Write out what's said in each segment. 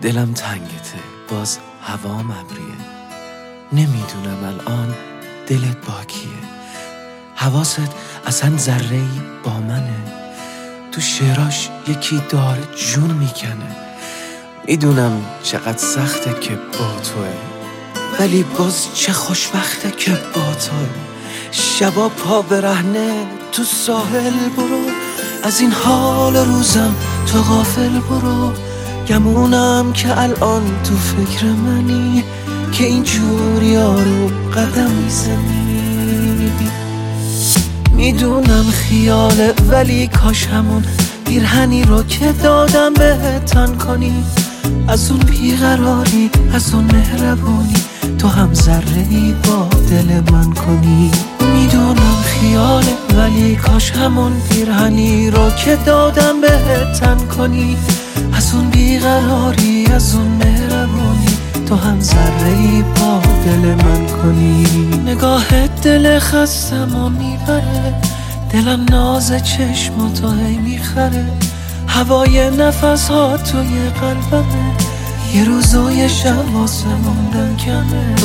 دلم تنگته، باز هوام ابریه. نمیدونم الان دلت با کیه. حواست اصلا ذره‌ای با منه. تو شعراش یکی داره جون میکنه. میدونم چقدر سخته که با توه، ولی باز چه خوشبخته که با توه. شبا پا برهنه تو ساحل برو، از این حال روزم تو غافل برو. گمونم که الان تو فکر منی، که اینجوری یارو قدم میزنی. میدونم خیاله ولی کاش همون پیرهنی رو که دادم بهت تن کنی. از اون بیقراری، از اون مهربونی، تو هم ذره‌ای با دل من کنی. میدونم خیاله ولی کاش همون پیرهنی رو که دادم بهت تن کنی. از اون بیقراری، از اون مهربونی، تو هم ذره‌ای با دل من کنی. نگاهت دل خستمو میبره، دلم ناز چشماتو هی میخره. هوای نفس ها توی قلبمه، یه روز و یه شب واسه موندن کمه.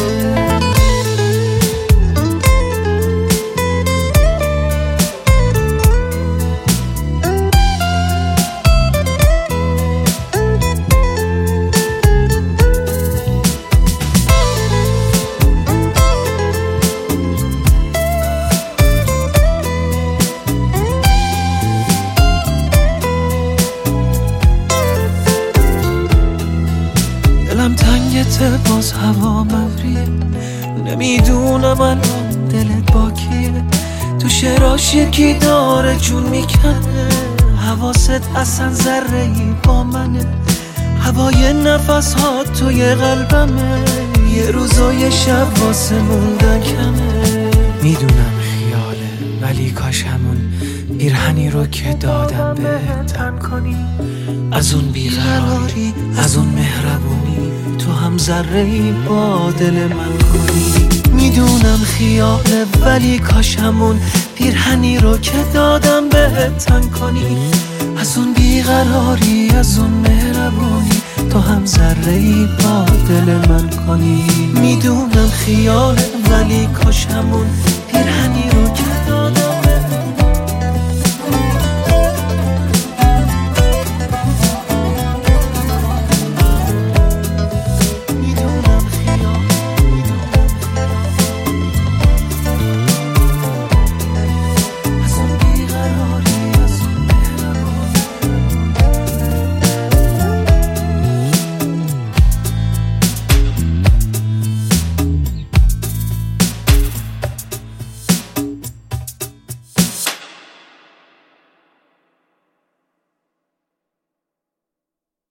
دلم تنگته، باز هوا مبریه. نمیدونم الان دلت با کیه. تو شعراش یکی داره جون میکنه. حواست اصلا ذره‌ای با منه. هوای نفس ها توی قلبمه، یه روز و یه شب واسه موندن کمه. میدونم خیاله ولی کاش همون پیرهنی رو که دادم بهت تن کنی. از اون بیقراری، از اون مهربونی، تو هم ذره‌ای با دل من کنی. میدونم خیاله ولی کاش همون پیرهنی رو که دادم بهت تن کنی. از اون بیقراری، از اون مهربونی، تو هم ذره‌ای با دل من کنی. میدونم خیاله ولی کاش همون